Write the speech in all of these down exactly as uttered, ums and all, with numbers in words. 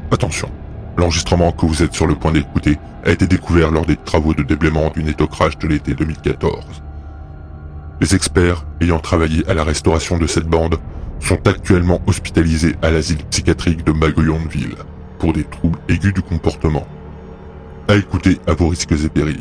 Attention, l'enregistrement que vous êtes sur le point d'écouter a été découvert lors des travaux de déblaiement du netocrash de l'été deux mille quatorze. Les experts ayant travaillé à la restauration de cette bande sont actuellement hospitalisés à l'asile psychiatrique de Magoyonville pour des troubles aigus du comportement. À écouter à vos risques et périls.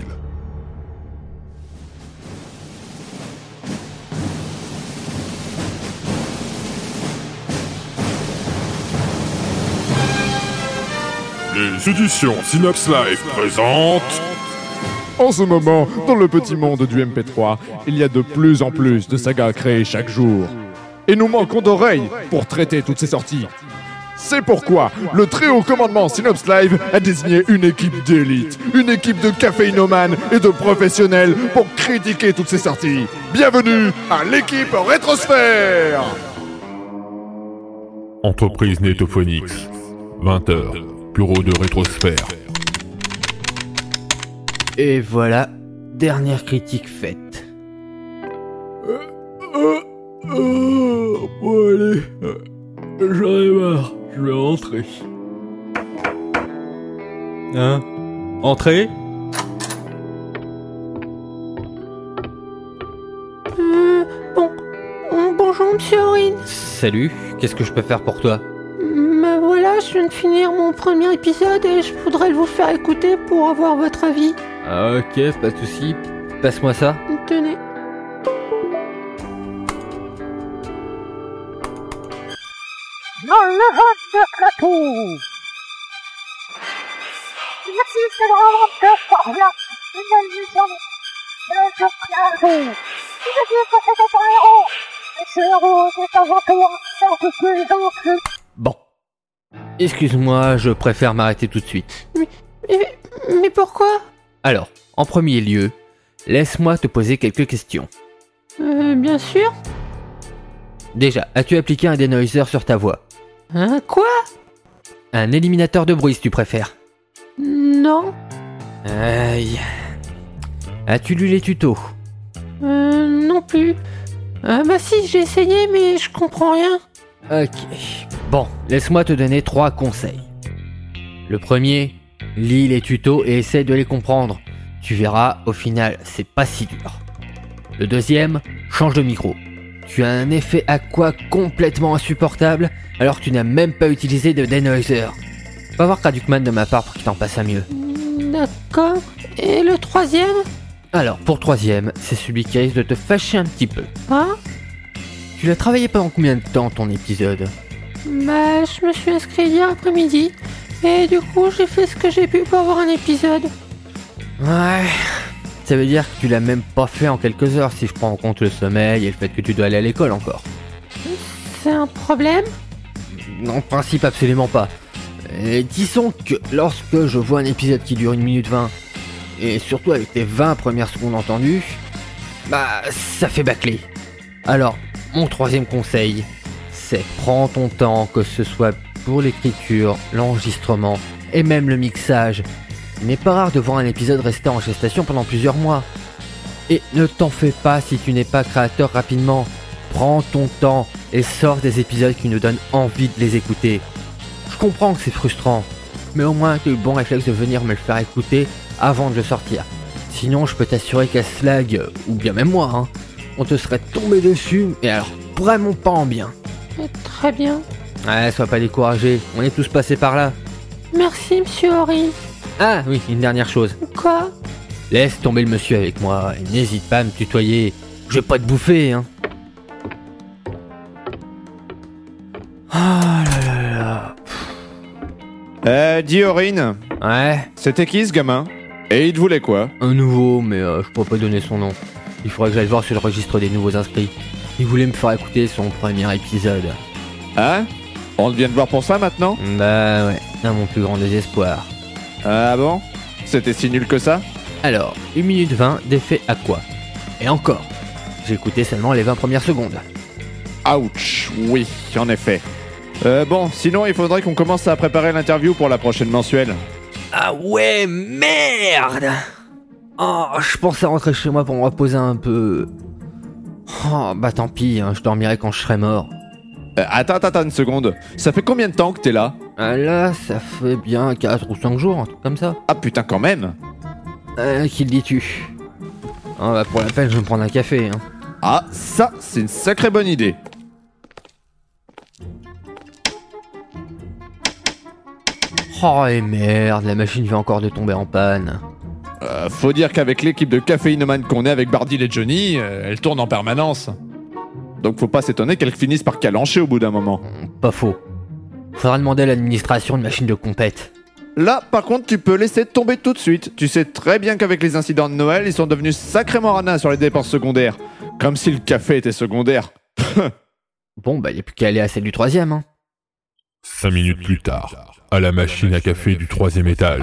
Les éditions Synapse Live présentent... En ce moment, dans le petit monde du M P trois, il y a de plus en plus de sagas créées chaque jour. Et nous manquons d'oreilles pour traiter toutes ces sorties. C'est pourquoi le très haut commandement Synapse Live a désigné une équipe d'élite, une équipe de caféinomanes et de professionnels pour critiquer toutes ces sorties. Bienvenue à l'équipe Rétrosphère. Entreprise Netophonix, vingt heures, bureau de Rétrosphère. Et voilà, dernière critique faite. Euh, euh, euh, bon allez, euh, j'en ai marre, je vais rentrer. Hein? Entrez? Euh, bon, bonjour Monsieur Aurine. Salut, qu'est-ce que je peux faire pour toi? Me voilà, je viens de finir mon premier épisode et je voudrais vous faire écouter pour avoir votre avis. Ah, ok, pas de soucis, passe-moi ça. Tenez. Dans le vote de plateau. Merci, c'est vraiment que fort bien. Une émission de plateau. Tu veux dire que c'était un héros. Et ce héros est avant tout un peu plus gentil. Bon. Excuse-moi, je préfère m'arrêter tout de suite. Mais, mais, mais pourquoi? Alors, en premier lieu, laisse-moi te poser quelques questions. Euh, bien sûr. Déjà, as-tu appliqué un denoiser sur ta voix? Hein, quoi? Un éliminateur de bruit si tu préfères. Non. Aïe. As-tu lu les tutos? Euh, non plus. Euh, bah si, j'ai essayé, mais je comprends rien. Ok. Bon, laisse-moi te donner trois conseils. Le premier, lis les tutos et essaie de les comprendre. Tu verras, au final, c'est pas si dur. Le deuxième, change de micro. Tu as un effet aqua complètement insupportable alors que tu n'as même pas utilisé de denoiser. Va voir Traducman de ma part pour qu'il t'en passe à mieux. D'accord. Et le troisième? Alors, pour troisième, c'est celui qui risque de te fâcher un petit peu. Ah? Tu l'as travaillé pendant combien de temps ton épisode? Bah, je me suis inscrit hier après-midi. Et du coup, j'ai fait ce que j'ai pu pour avoir un épisode. Ouais... Ça veut dire que tu l'as même pas fait en quelques heures si je prends en compte le sommeil et le fait que tu dois aller à l'école encore. C'est un problème? En principe, absolument pas. Et disons que lorsque je vois un épisode qui dure une minute vingt, et surtout avec tes vingt premières secondes entendues, bah ça fait bâcler. Alors, mon troisième conseil, c'est prends ton temps, que ce soit pour l'écriture, l'enregistrement et même le mixage. Il n'est pas rare de voir un épisode rester en gestation pendant plusieurs mois. Et ne t'en fais pas si tu n'es pas créateur rapidement. Prends ton temps et sors des épisodes qui nous donnent envie de les écouter. Je comprends que c'est frustrant, mais au moins tu as eu le bon réflexe de venir me le faire écouter avant de le sortir. Sinon je peux t'assurer qu'à Slag, ou bien même moi, hein, on te serait tombé dessus, et alors vraiment pas en bien. Très bien. Ouais, sois pas découragé, on est tous passés par là. Merci Monsieur Aurine. Ah oui, une dernière chose. Quoi? Laisse tomber le monsieur avec moi, et n'hésite pas à me tutoyer. Je vais pas te bouffer, hein. Ah là là là. Euh, dis Aurine. Ouais. C'était qui ce gamin? Et il te voulait quoi? Un nouveau, mais euh, je pourrais pas donner son nom. Il faudrait que j'aille voir sur le registre des nouveaux inscrits. Il voulait me faire écouter son premier épisode. Hein? On vient de voir pour ça maintenant? Bah ouais, à mon plus grand désespoir. Ah bon? C'était si nul que ça? Alors, une minute vingt d'effet aqua. Et encore, j'ai écouté seulement les vingt premières secondes. Ouch, oui, en effet. Euh, bon, sinon il faudrait qu'on commence à préparer l'interview pour la prochaine mensuelle. Ah ouais, merde! Oh, je pensais rentrer chez moi pour me reposer un peu. Oh, bah tant pis, hein, je dormirai quand je serai mort. Euh, attends, attends, une seconde. Ça fait combien de temps que t'es là? Ah, là, ça fait bien quatre ou cinq jours, un truc comme ça. Ah putain, quand même. Euh, qui le dis-tu? Ah bah pour la peine, je vais me prendre un café, hein. Ah, ça, c'est une sacrée bonne idée. Oh et merde, la machine vient encore de tomber en panne. Euh, faut dire qu'avec l'équipe de caféinomane qu'on est avec Bardil et Johnny, euh, elle tourne en permanence. Donc faut pas s'étonner qu'elle finisse par calancher au bout d'un moment. Pas faux. Faudra demander à l'administration une machine de compète. Là, par contre, tu peux laisser tomber tout de suite. Tu sais très bien qu'avec les incidents de Noël, ils sont devenus sacrément ranins sur les dépenses secondaires. Comme si le café était secondaire. Bon, bah y a plus qu'à aller à celle du troisième, hein. Cinq minutes plus tard, à la machine à café du troisième étage.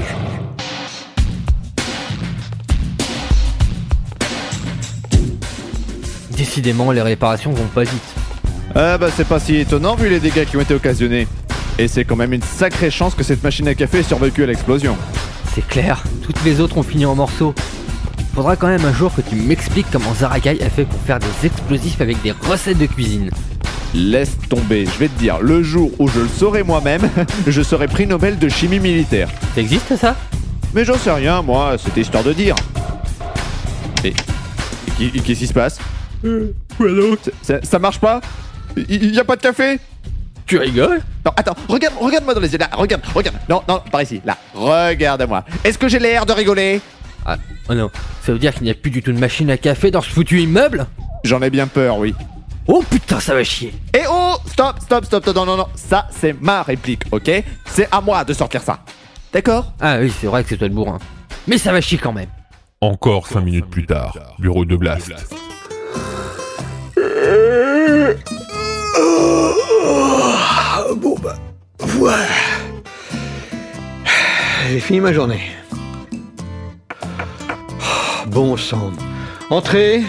Décidément, les réparations vont pas vite. Ah bah c'est pas si étonnant vu les dégâts qui ont été occasionnés. Et c'est quand même une sacrée chance que cette machine à café ait survécu à l'explosion. C'est clair, toutes les autres ont fini en morceaux. Faudra quand même un jour que tu m'expliques comment Zarakai a fait pour faire des explosifs avec des recettes de cuisine. Laisse tomber, je vais te dire, le jour où je le saurai moi-même, je serai prix Nobel de chimie militaire. Ça existe ça? Mais j'en sais rien, moi, c'était histoire de dire. Et, et qu'est-ce qui se passe? Euh, quoi donc? ça, ça marche pas? Il y a pas de café? Tu rigoles? Non, attends, regarde, regarde-moi dans les yeux, là, regarde, regarde. Non, non, par ici, là, regarde-moi. Est-ce que j'ai l'air de rigoler? Ah, oh non, ça veut dire qu'il n'y a plus du tout de machine à café dans ce foutu immeuble? J'en ai bien peur, oui. Oh putain, ça va chier. Et oh, stop, stop, stop, stop, non, non, non, ça, c'est ma réplique, ok? C'est à moi de sortir ça. D'accord? Ah oui, c'est vrai que c'est toi le bourrin. Mais ça va chier quand même. Encore cinq minutes plus tard, bureau de Blast. Bon bah, voilà. J'ai fini ma journée. Bon sang. Entrez.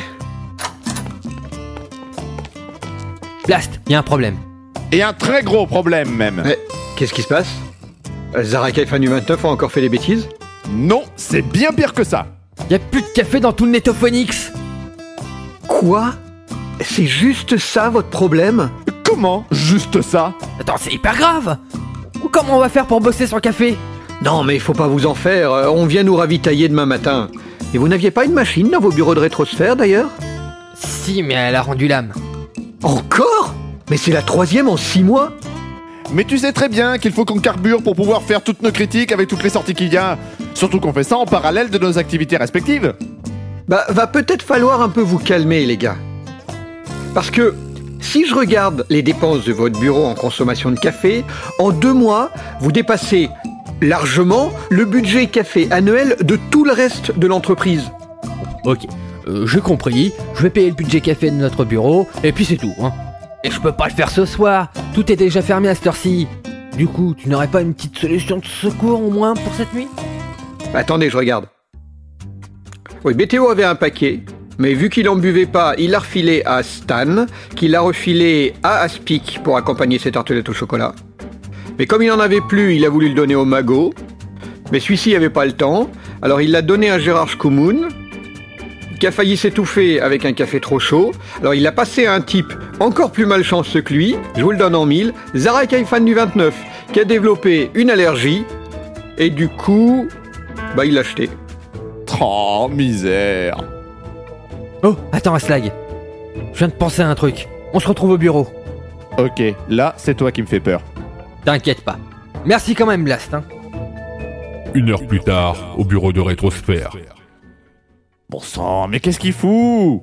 Blast, y a un problème. Et un très gros problème, même. Eh, qu'est-ce qui se passe? Zarakai Fan du vingt-neuf a encore fait des bêtises? Non, c'est bien pire que ça. Y a plus de café dans tout le Netophonix. Quoi? C'est juste ça votre problème? Comment? Juste ça? Attends, c'est hyper grave. Comment on va faire pour bosser sans café? Non mais faut pas vous en faire, on vient nous ravitailler demain matin. Et vous n'aviez pas une machine dans vos bureaux de rétrosphère d'ailleurs? Si, mais elle a rendu l'âme. Encore? Mais c'est la troisième en six mois? Mais tu sais très bien qu'il faut qu'on carbure pour pouvoir faire toutes nos critiques avec toutes les sorties qu'il y a. Surtout qu'on fait ça en parallèle de nos activités respectives. Bah, va peut-être falloir un peu vous calmer, les gars. Parce que, si je regarde les dépenses de votre bureau en consommation de café, en deux mois, vous dépassez largement le budget café annuel de tout le reste de l'entreprise. Ok, euh, j'ai compris, je vais payer le budget café de notre bureau, et puis c'est tout, hein. Et je peux pas le faire ce soir, tout est déjà fermé à cette heure-ci. Du coup, tu n'aurais pas une petite solution de secours au moins pour cette nuit? Bah, attendez, je regarde. Oui, B T O avait un paquet, mais vu qu'il en buvait pas, il l'a refilé à Stan, qui l'a refilé à Aspic pour accompagner ses tartelettes au chocolat. Mais comme il en avait plus, il a voulu le donner au Mago. Mais celui-ci avait pas le temps, alors il l'a donné à Gérard Schkoumoun, qui a failli s'étouffer avec un café trop chaud. Alors il l'a passé à un type encore plus malchanceux que lui, je vous le donne en mille, Zarakai Fan du vingt-neuf, qui a développé une allergie, et du coup, bah il l'a acheté. Oh, misère. Oh, attends, Aslag. Je viens de penser à un truc. On se retrouve au bureau. Ok, là, c'est toi qui me fais peur. T'inquiète pas. Merci quand même, Blast, hein. Une heure plus tard, au bureau de Rétrosphère. Bon sang, mais qu'est-ce qu'il fout?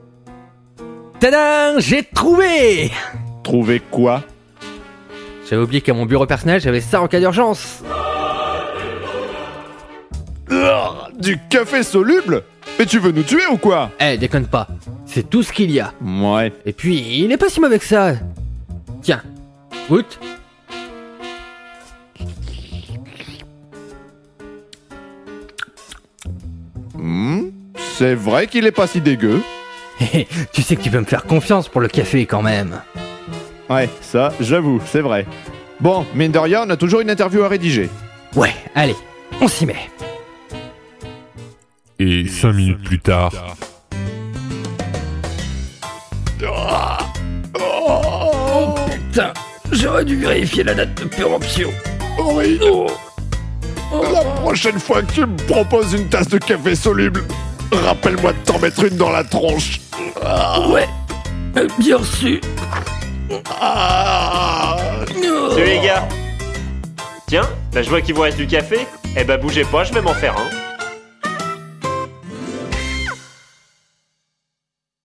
Tadam, j'ai trouvé. Trouver quoi? J'avais oublié qu'à mon bureau personnel, j'avais ça en cas d'urgence. Ah, du café soluble? Mais tu veux nous tuer ou quoi? Eh, déconne pas. C'est tout ce qu'il y a. Ouais. Et puis, il n'est pas si mauvais que ça. Tiens, goûte. Hmm, c'est vrai qu'il est pas si dégueu. Tu sais que tu peux me faire confiance pour le café quand même. Ouais, ça, j'avoue, c'est vrai. Bon, mine de rien, on a toujours une interview à rédiger. Ouais, allez, on s'y met. Et cinq minutes plus tard... Oh putain, J'aurais dû vérifier la date de péremption. Oui. Oh. Oh. La prochaine fois que tu me proposes une tasse de café soluble, rappelle-moi de t'en mettre une dans la tronche. Ah. Ouais, euh, bien reçu. Ah. Salut les gars. Tiens, là je vois qu'il vous reste du café. Eh ben bougez pas, je vais m'en faire un.